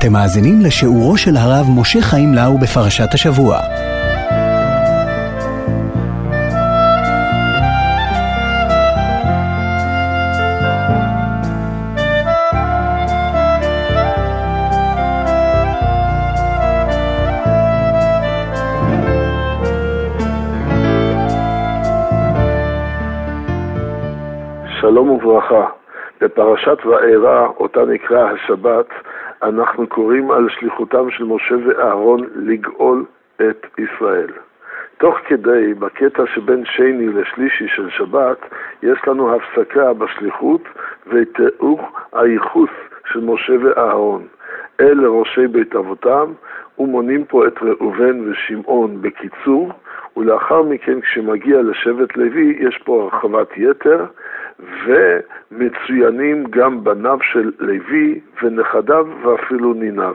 אתם מאזינים לשיעורו של הרב משה חיים לאו בפרשת השבוע. שלום וברכה. בפרשת וארא, אותה נקרא השבת, אנחנו קוראים על שליחותם של משה ואהרון לגאול את ישראל. תוך כדי, בקטע שבין שני לשלישי של שבת, יש לנו הפסקה בשליחות ותיאור הייחוס של משה ואהרון. אלה ראשי בית אבותם, ומונים פה את ראובן ושמעון בקיצור, ולאחר מכן כשמגיע לשבט לוי יש פה הרחבת יתר, ומצוינים גם בניו של לוי ונכדיו ואפילו ניניו.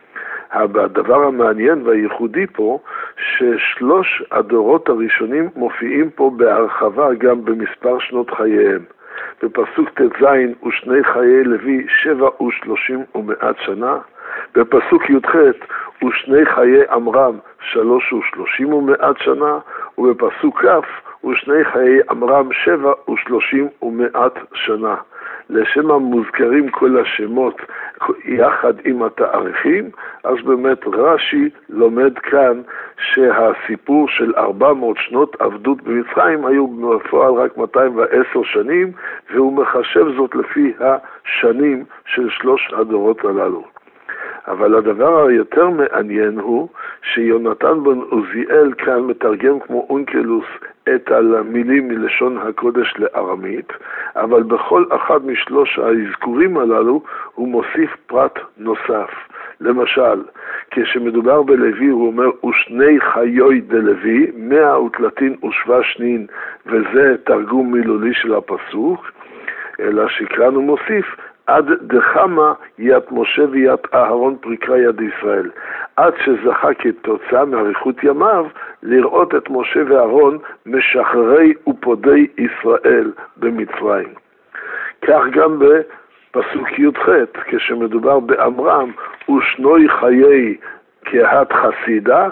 הדבר המעניין והייחודי פה, ששלוש הדורות הראשונים מופיעים פה בהרחבה גם במספר שנות חייהם. בפסוק ט"ז ושני חיי לוי 37 ומעט שנה, בפסוק י"ח ושני חיי עמרם 33 ומעט שנה, ובפסוק כ' ושני חיי עמרם 37 ומעט שנה. לשם המוזכרים כל השמות יחד עם התאריכים, אז באמת רש"י לומד כאן שהסיפור של 400 שנות עבדות במצרים היו בפועל רק 210 שנים, והוא מחשב זאת לפי השנים של שלוש הדורות הללו. אבל הדבר היותר מעניין הוא שיונתן בן עוזיאל כאן מתרגם כמו אונקלוס את המילים מלשון הקודש לארמית, אבל בכל אחד משלוש האזכורים הללו הוא מוסיף פרט נוסף. למשל, כשמדובר בלוי הוא אומר ושני חיוי דלוי, 130 שנין, וזה תרגום מילולי של הפסוק, אלא שכאן הוא מוסיף עד דחמה יד משה ויד אהרון פריקה יד ישראל, עד שזכה כתוצאה מאריכות ימיו לראות את משה ואהרון משחררי ופודי ישראל במצרים. כך גם בפסוק י"ח, כשמדובר באמרם ושנוי חיי קהת חסידה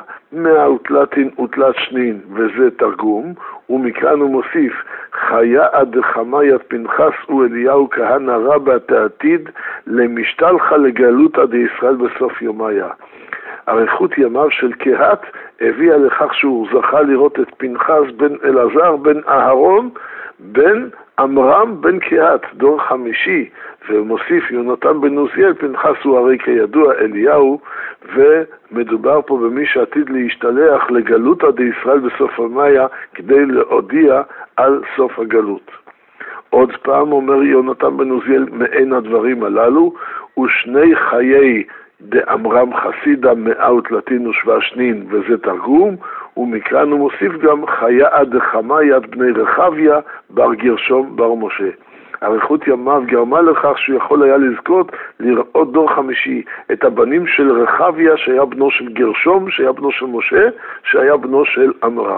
130 שנין, וזה תרגום, ומכאן הוא מוסיף חיה עד חמיית פנחס ואליהו כהנא רבה תעתיד למשתלחה לגלות עד ישראל בסוף יומיה. אריכות ימיו של קהת הביאה לכך שהוא זכה לראות את פנחס בן אלעזר בן אהרון בן עמרם בן קהת, דור חמישי, ומוסיף יונתן בן עוזיאל, פנחס הוא הרי כידוע אליהו, ומדובר פה במי שעתיד להשתלח לגלות עד ישראל בסוף יומיה כדי להודיע על סוף הגלות. עוד פעם אומר יונתן בן עוזיאל מעין הדברים הללו, ושני חיי דאמרם חסידה 137 שנין, וזה תרגום, ומכאן הוא מוסיף גם חיה עד חמה יד בני רחביה בר גרשום בר משה. אריכות ימיו גרמה לכך שהוא יכול היה לזכות לראות דור חמישי, את הבנים של רחביה שהיה בנו של גרשום, שהיה בנו של משה, שהיה בנו של עמרם.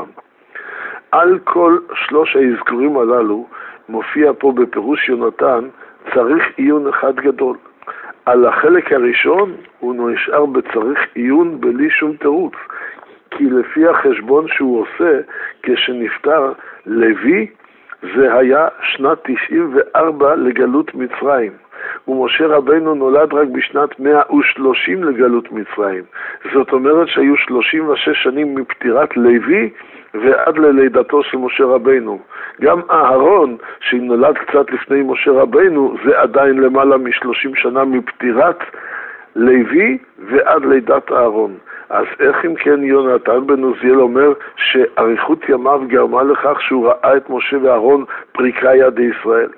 על כל שלוש האזכורים הללו מופיע פה בפירוש יונתן צריך עיון אחד גדול. על החלק הראשון הוא נשאר בצריך עיון בלי שום תירוץ, כי לפי החשבון שהוא עושה כשנפטר לוי זה היה שנת 94 לגלות מצרים, ומשה רבנו נולד רק בשנת 130 לגלות מצרים. זאת אומרת שהיו 36 שנים מפטירת לוי ועד ללידתו של משה רבנו. גם אהרון שנולד קצת לפני משה רבנו זה עדיין למעלה מ30 שנה מפטירת לוי ועד לידת אהרון. אז איך אם כן יונתן בן עוזיאל אומר שאריכות ימיו גרמה לכך שהוא ראה את משה ואהרון פריקה יד ישראל?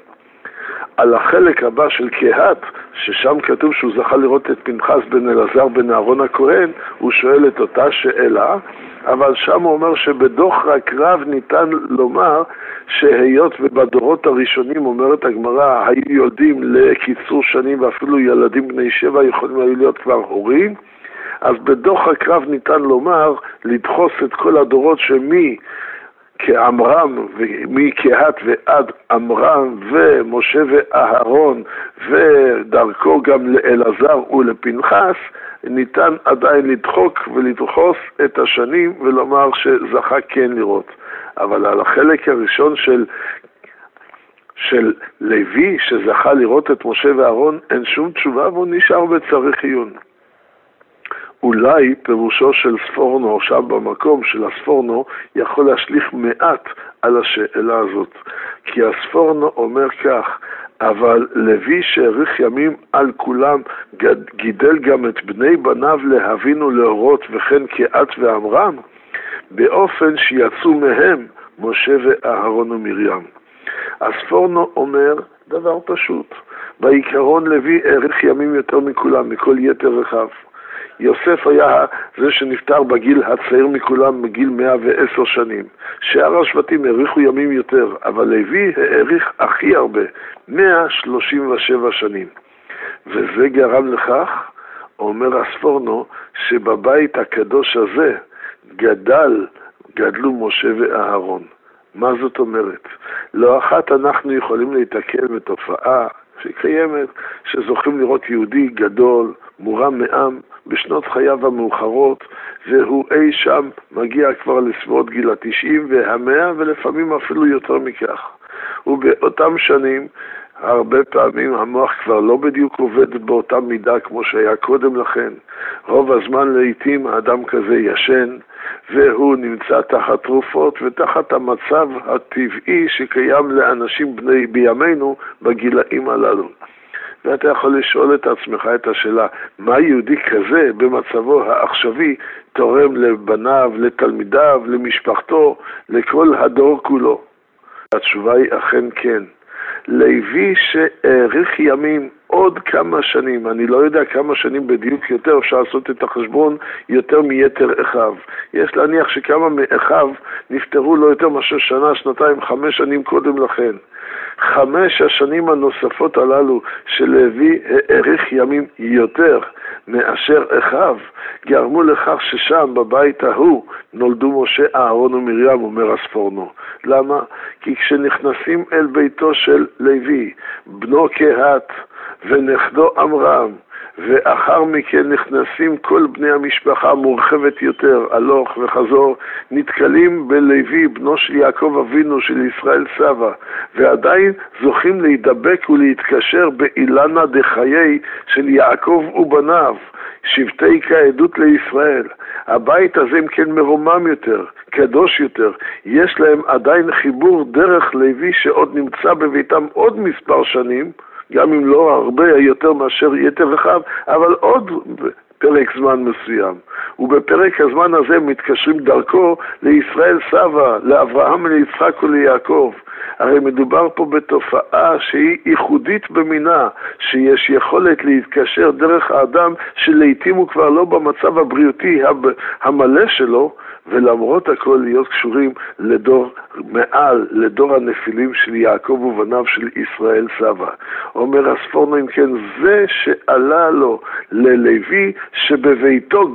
על החלק הבא של קהת, ששם כתוב שהוא זכה לראות את פנחס בן אלעזר בן אהרון הכהן, הוא שואל את אותה שאלה, אבל שם הוא אומר שבדוח רק רב ניתן לומר שהיות ובדורות הראשונים אומרת הגמרא היו יודעים לקיצור שנים ואפילו ילדים בני 7 יכולים היו להיות כבר הורים, אז בדוח הקרב ניתן לומר לדחוס את כל הדורות שמי כאמרם, ומקהת ועד אמרם, ומשה ואהרון, ודרכו גם לאלעזר ולפנחס, ניתן עדיין לדחוק ולדחוס את השנים ולומר שזכה כן לראות. אבל על החלק הראשון של לוי שזכה לראות את משה ואהרון אין שום תשובה והוא נשאר בצריך עיון. אולי פירושו של ספורנו שם במקום של הספורנו יכול להשליך מעט על השאלה הזאת, כי הספורנו אומר כך: אבל לוי שהאריך ימים על כולם גידל גם את בני בניו להבין ולהורות, וכן קהת ואמרם, באופן שיצאו מהם משה ואהרון ומרים. הספורנו אומר דבר פשוט: בעיקרון לוי האריך ימים יותר מכולם, מכל יתר אחיו. יוסף היה זה שנפטר בגיל הצעיר מכולם, בגיל 110 שנים. שאר השבטים האריכו ימים יותר, אבל לוי האריך הכי הרבה, 137 שנים. וזה גרם לכך, אומר הספורנו, שבבית הקדוש הזה גדלו משה ואהרון. מה זאת אומרת? לא אחת אנחנו יכולים להתקל בתופעה שקיימת, שזוכים לראות יהודי גדול, מורם מעם, בשנות חייו המאוחרות, והוא אי שם מגיע כבר לסביבות גיל 90 וה100 ולפעמים אפילו יותר מכך. ובאותם שנים, הרבה פעמים המוח כבר לא בדיוק עובד באותה מידה כמו שהיה קודם לכן. רוב הזמן לעתים האדם כזה ישן, והוא נמצא תחת תרופות ותחת המצב הטבעי שקיים לאנשים בני בימינו בגילאים הללו. ואתה יכול לשאול את עצמך את השאלה, מה יהודי כזה במצבו העכשווי תורם לבניו, לתלמידיו, למשפחתו, לכל הדור כולו? התשובה היא אכן כן. לוי שהאריך ימים עוד כמה שנים, אני לא יודע כמה שנים בדיוק יותר, אפשר לעשות את החשבון יותר מיתר אחיו. יש להניח שכמה מאחיו נפטרו לא יותר מאשר שנה, שנתיים, 5 שנים קודם לכן. 5 השנים הנוספות הללו של לוי האריך ימים יותר מאשר אחיו, גרמו לכך ששם בבית ההוא נולדו משה, אהרון ומרים, אומר הספורנו. למה? כי כשנכנסים אל ביתו של לוי, בנו קהת ונכדו אמרם, ואחר מכן נכנסים כל בני המשפחה מורחבת יותר, הלוך וחזור, נתקלים בלוי, בנו של יעקב אבינו, של ישראל סבא, ועדיין זוכים להידבק ולהתקשר באילנה דחיי של יעקב ובניו, שבטי כעדות לישראל. הבית הזה אם כן מרומם יותר, קדוש יותר, יש להם עדיין חיבור דרך לוי שעוד נמצא בביתם עוד מספר שנים, גם אם לא הרבה יותר מאשר יתר אחיו, אבל עוד פרק זמן מסוים. ובפרק הזמן הזה מתקשרים דרכו לישראל סבא, לאברהם, ליצחק וליעקב. הרי מדובר פה בתופעה שהיא ייחודית במינה, שיש יכולת להתקשר דרך האדם שלעיתים הוא כבר לא במצב הבריאותי המלא שלו, ולמרות הכל להיות קשורים לדור מעל, לדור הנפילים של יעקב ובניו של ישראל סבא. אומר הספורנו, אם כן, זה שעלה לו ללוי שבביתו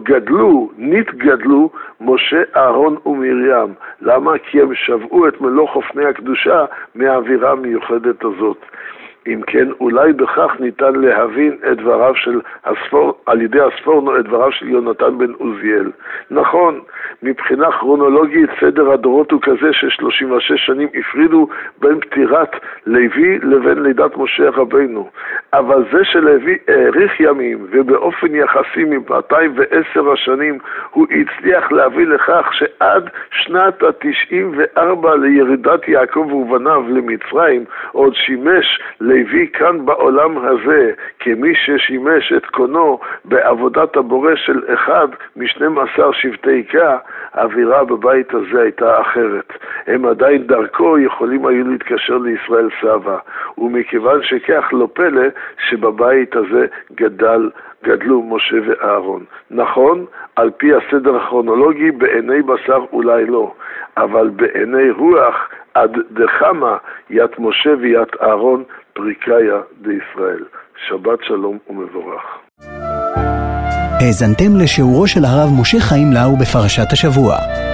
נתגדלו משה, אהרון ומרים. למה? כי הם שבעו את מלוא חופני הקדושה מהאווירה המיוחדת הזאת. אם כן, אולי בכך ניתן להבין את דבריו של על ידי הספורנו את דבריו של יונתן בן עוזיאל. נכון, מבחינה כרונולוגית סדר הדורות הוא כזה ש36 שנים הפרידו בין פטירת לוי לבין לידת משה רבינו. אבל זה שלוי האריך ימים ובאופן יחסי מ-210 השנים הוא הצליח להביא לכך שעד שנת ה-94 לירידת יעקב ובניו למצרים עוד שימש לוי כאן בעולם הזה כמי ששימש את קונו בעבודת הבורא של אחד מ12 שבטי קה. האווירה בבית הזה הייתה אחרת. הם עדיין דרכו יכולים היו להתקשר לישראל סבא, ומכיוון שכך לא פלא שבבית הזה גדלו משה ואהרון. נכון, על פי הסדר הכרונולוגי בעיני בשר אולי לא, אבל בעיני רוח עד דחמה ית משה וית אהרון פריקיה דישראל. שבת שלום ומבורך. האזנתם לשיעורו של הרב משה חיים לאו בפרשת השבוע.